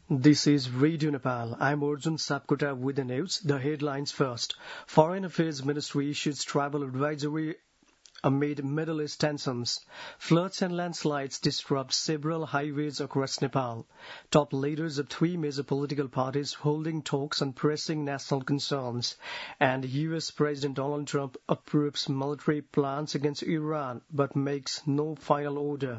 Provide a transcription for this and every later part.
This is Radio Nepal. I'm Arjun Sapkota with the news. The headlines first. Foreign Affairs Ministry issues travel advisory amid Middle East tensions. Floods and landslides disrupt several highways across Nepal. Top leaders of three major political parties holding talks on pressing national concerns. And U.S. President Donald Trump approves military plans against Iran but makes no final order.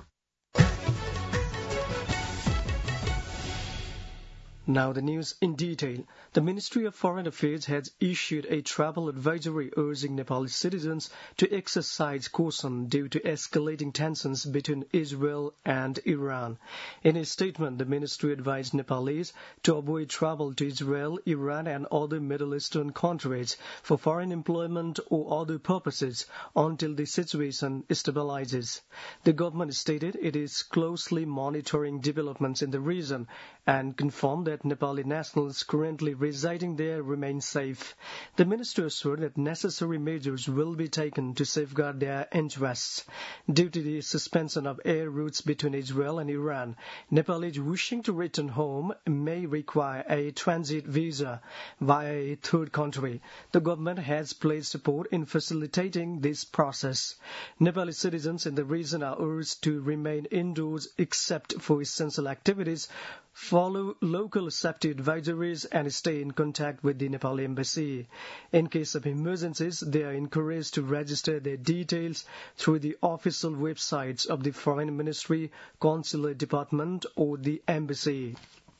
Now the news in detail. The Ministry of Foreign Affairs has issued a travel advisory urging Nepali citizens to exercise caution due to escalating tensions between Israel and Iran. In a statement, the ministry advised Nepalese to avoid travel to Israel, Iran and other Middle Eastern countries for foreign employment or other purposes until the situation stabilizes. The government stated it is closely monitoring developments in the region and confirmed that Nepali nationals currently residing there remain safe. The minister assured that necessary measures will be taken to safeguard their interests. Due to the suspension of air routes between Israel and Iran, Nepalis wishing to return home may require a transit visa via a third country. The government has pledged support in facilitating this process. Nepali citizens in the region are urged to remain indoors except for essential activities, follow local safety advisories and stay in contact with the Nepali embassy. In case of emergencies, they are encouraged to register their details through the official websites of the Foreign Ministry, Consular Department or the embassy.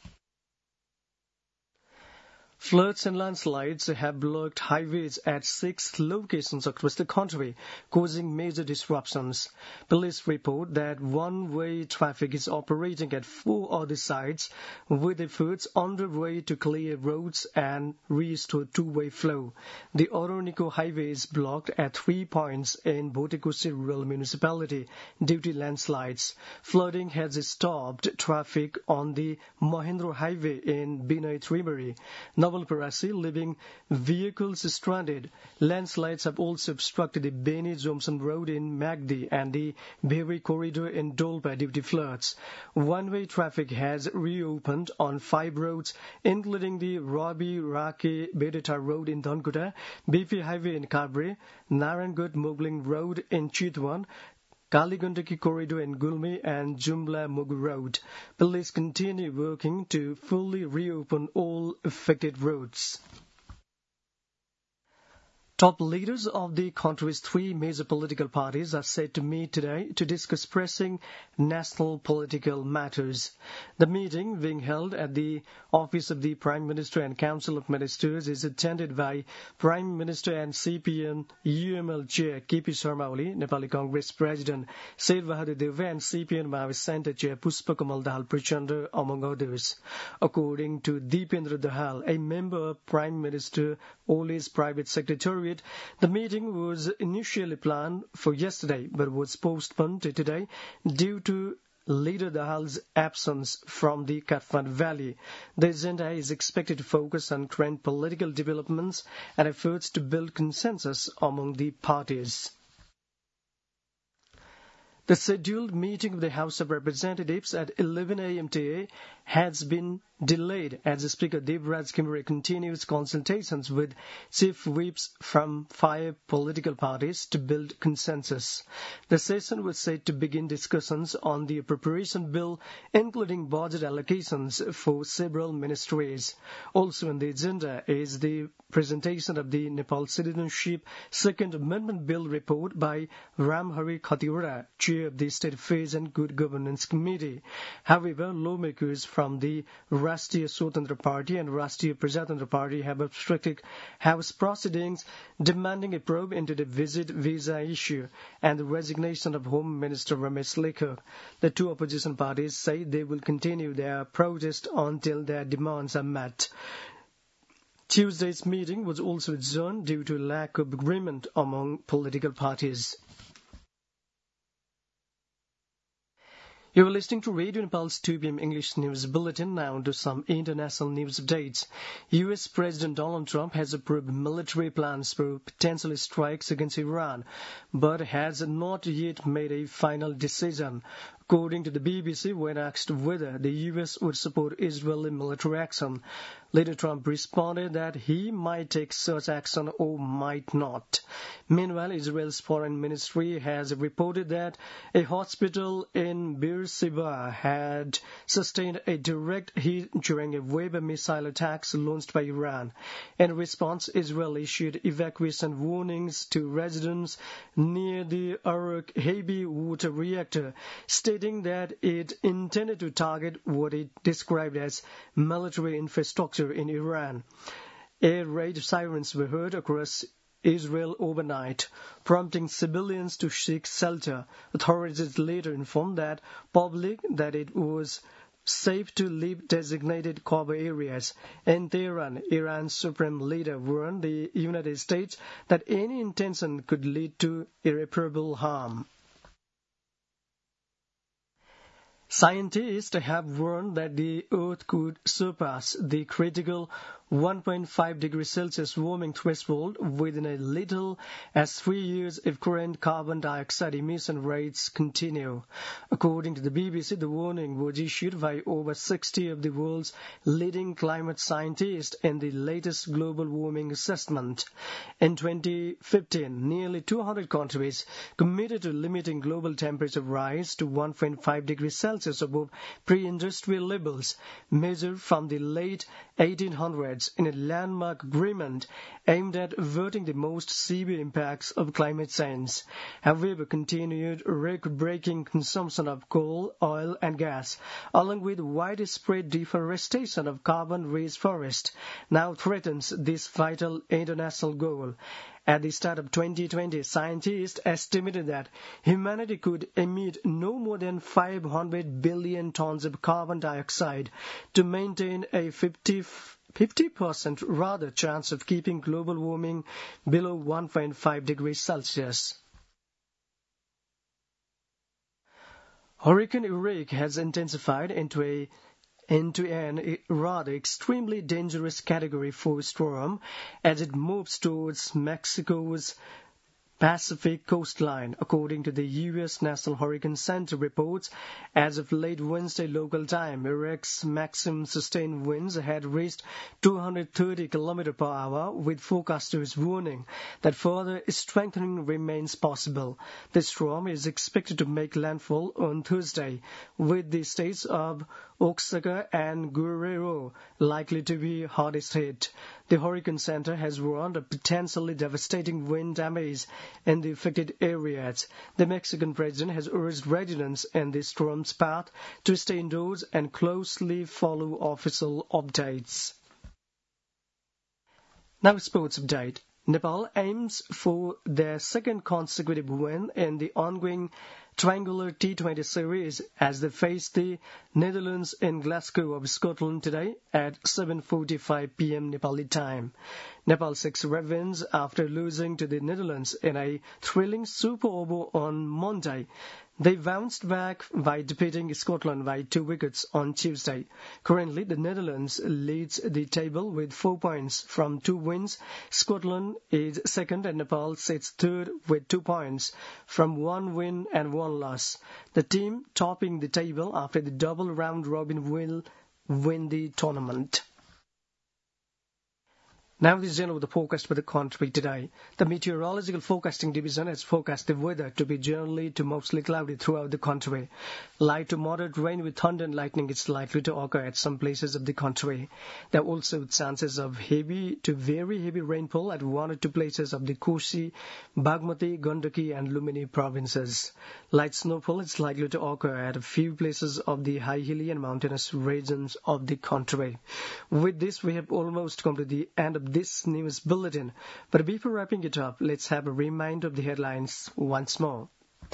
Floods and landslides have blocked highways at 6 locations across the country, causing major disruptions. Police report that one-way traffic is operating at 4 other sites, with efforts underway to clear roads and restore two-way flow. The Oroniko Highway is blocked at 3 points in Bhotekoshi Rural Municipality due to landslides. Flooding has stopped traffic on the Mahendra Highway in Binay Tribari. Parasi, leaving vehicles stranded. Landslides have also obstructed the Beni Jomson Road in Magdi and the Bhewi Corridor in Dolpa due to floods. One-way traffic has reopened on 5 roads, including the Rabi Rake Bedeta Road in Dhankuta, BP Highway in Kabre, Narangud Mogling Road in Chitwan, Kaligandaki Corridor in Gulmi and Jumla Mugu Road. Police continue working to fully reopen all affected roads. Top leaders of the country's 3 major political parties are set to meet today to discuss pressing national political matters. The meeting, being held at the office of the Prime Minister and Council of Ministers, is attended by Prime Minister and CPN UML Chair KP Sharma Oli, Nepali Congress President Sher Bahadur Deva and CPN Mahavi Center Chair Pushpakamal Dahal Prachanda, among others. According to Deependra Dahal, a member of Prime Minister Oli's private secretariat, the meeting was initially planned for yesterday but was postponed to today due to Leader Dahal's absence from the Kathmandu Valley. The agenda is expected to focus on current political developments and efforts to build consensus among the parties. The scheduled meeting of the House of Representatives at 11 a.m. today has been delayed as Speaker Devraj Khimre continues consultations with chief whips from 5 political parties to build consensus. The session was set to begin discussions on the appropriation bill, including budget allocations for several ministries. Also on the agenda is the presentation of the Nepal Citizenship Second Amendment Bill report by Ramhari Khatiwara, Chair of the State Affairs and Good Governance Committee. However, lawmakers from the Rashtriya Swatantra Party and Rashtriya Prajatantra Party have obstructed House proceedings, demanding a probe into the visit visa issue and the resignation of Home Minister Ramesh Lekhak. The 2 opposition parties say they will continue their protest until their demands are met. Tuesday's meeting was also adjourned due to lack of agreement among political parties. You are listening to Radio Nepal's 2 p.m. English News Bulletin. Now to some international news updates. U.S. President Donald Trump has approved military plans for potential strikes against Iran, but has not yet made a final decision. According to the BBC, when asked whether the US would support Israeli military action, later Trump responded that he might take such action or might not. Meanwhile, Israel's foreign ministry has reported that a hospital in Beersheba had sustained a direct hit during a wave of missile attacks launched by Iran. In response, Israel issued evacuation warnings to residents near the Aruq heavy water reactor, stating that it intended to target what it described as military infrastructure in Iran. Air raid sirens were heard across Israel overnight, prompting civilians to seek shelter. Authorities later informed that public that it was safe to leave designated cover areas. In Tehran, Iran's supreme leader warned the United States that any intention could lead to irreparable harm. Scientists have warned that the Earth could surpass the critical 1.5 degrees Celsius warming threshold within as little as 3 years if current carbon dioxide emission rates continue. According to the BBC, the warning was issued by over 60 of the world's leading climate scientists in the latest global warming assessment. In 2015, nearly 200 countries committed to limiting global temperature rise to 1.5 degrees Celsius above pre-industrial levels, measured from the late 1800s in a landmark agreement aimed at averting the most severe impacts of climate change. However, continued record-breaking consumption of coal, oil and gas, along with widespread deforestation of carbon-rich forests, now threatens this vital international goal. At the start of 2020, scientists estimated that humanity could emit no more than 500 billion tons of carbon dioxide to maintain a 50% rather chance of keeping global warming below 1.5 degrees Celsius. Hurricane Iraq has intensified into an rather extremely dangerous Category 4 storm as it moves towards Mexico's Pacific coastline, according to the U.S. National Hurricane Center reports. As of late Wednesday local time, Iraq's maximum sustained winds had reached 230 km per hour, with forecasters warning that further strengthening remains possible. The storm is expected to make landfall on Thursday, with the states of Oaxaca and Guerrero likely to be hardest hit. The Hurricane Center has warned of potentially devastating wind damage in the affected areas. The Mexican president has urged residents in the storm's path to stay indoors and closely follow official updates. Now, sports update. Nepal aims for their second consecutive win in the ongoing triangular T20 series as they face the Netherlands in Glasgow of Scotland today at 7:45 p.m. Nepali time. Nepal 6 wins after losing to the Netherlands in a thrilling Super Over on Monday. They bounced back by defeating Scotland by 2 wickets on Tuesday. Currently, the Netherlands leads the table with 4 points from 2 wins. Scotland is second and Nepal sits third with 2 points from 1 win and 1 loss. The team topping the table after the double round robin will win the tournament. Now this is general the forecast for the country today. The Meteorological Forecasting Division has forecast the weather to be generally to mostly cloudy throughout the country. Light to moderate rain with thunder and lightning is likely to occur at some places of the country. There are also chances of heavy to very heavy rainfall at 1 or 2 places of the Kosi, Bagmati, Gandaki and Lumini provinces. Light snowfall is likely to occur at a few places of the high hilly and mountainous regions of the country. With this, we have almost come to the end of this news bulletin. But before wrapping it up, let's have a reminder of the headlines once more.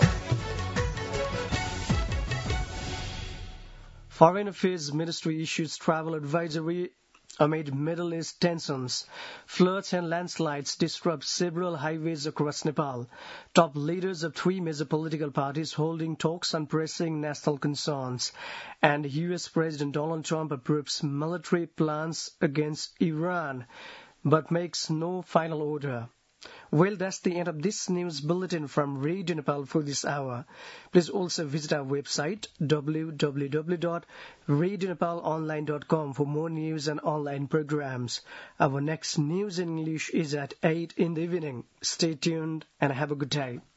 Foreign Affairs Ministry issues travel advisory amid Middle East tensions. Floods and landslides disrupt several highways across Nepal. Top leaders of 3 major political parties holding talks on pressing national concerns. And U.S. President Donald Trump approves military plans against Iran, but makes no final order. Well, that's the end of this news bulletin from Radio Nepal for this hour. Please also visit our website www.radionepalonline.com for more news and online programs. Our next news in English is at 8 in the evening. Stay tuned and have a good day.